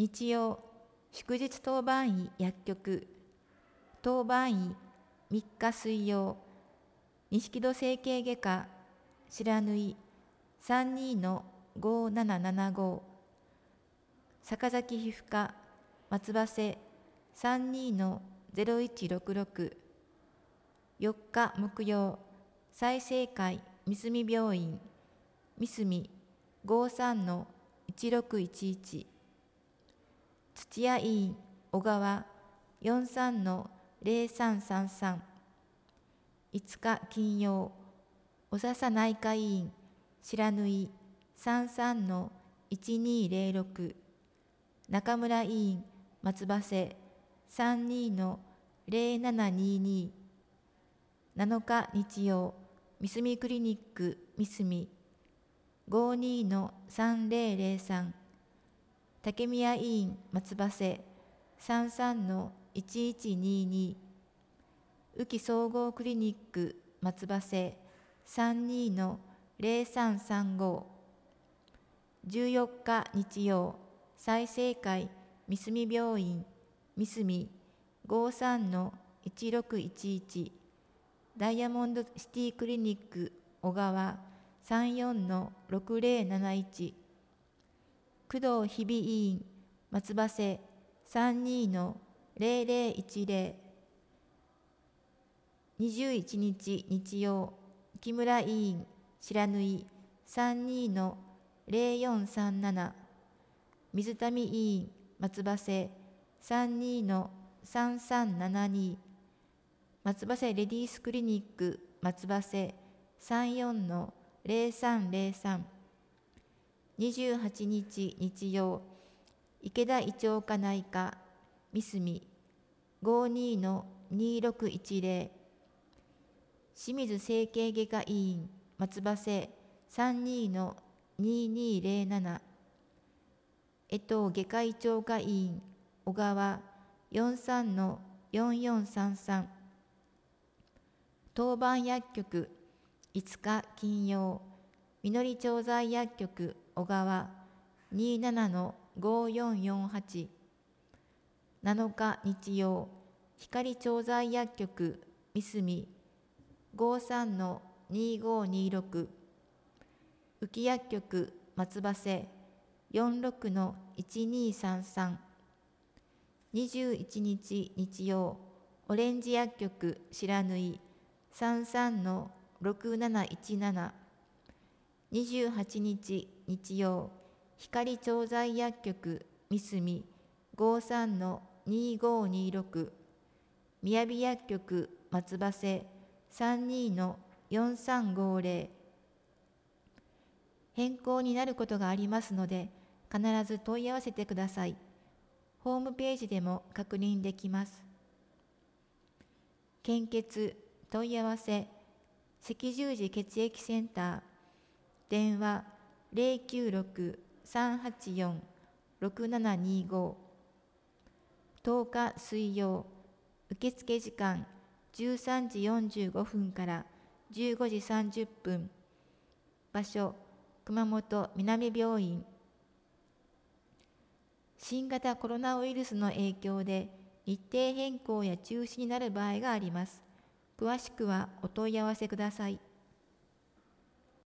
日曜、祝日当番医薬局、当番医3日水曜、錦戸整形外科、白縫い32-5775、坂崎皮膚科、松葉瀬32-0166、4日木曜、済生会三隅病院、三隅53-1611、土屋医院小川43-0333、5日金曜、お笹内科医院白縫い33-1206、中村医院松葉瀬32-0722、7日日曜、三隅クリニック三隅52-3003、竹宮医院松葉瀬33-1122、宇木総合クリニック松葉瀬32-0335、14日日曜、済生会三隅病院三隅53-1611、ダイヤモンドシティクリニック小川34-6071、工藤日比医院松葉瀬32-0010、21日日曜、木村医院白縫い32-0437、水谷医院松葉瀬32-3372、松葉瀬レディースクリニック松葉瀬34-0303、28日日曜、池田胃腸科内科三隅52-2610、清水整形外科医院松葉瀬32-2207、江藤外科胃腸科医院小川43-4433、当番薬局5日金曜、みのり調剤薬局小川27-5448、7日日曜、光調剤薬局三隅53-2526、浮薬局松葉瀬46-1233、21日日曜、オレンジ薬局白縫い33-6717、28日日曜、光調剤薬局三隅53-2526、みやび薬局松葉瀬32-4350、変更になることがありますので、必ず問い合わせてください。ホームページでも確認できます。献血問い合わせ、赤十字血液センター、電話096-384-6725、10日水曜、受付時間13時45分から15時30分、場所、熊本南病院。新型コロナウイルスの影響で日程変更や中止になる場合があります。詳しくはお問い合わせください。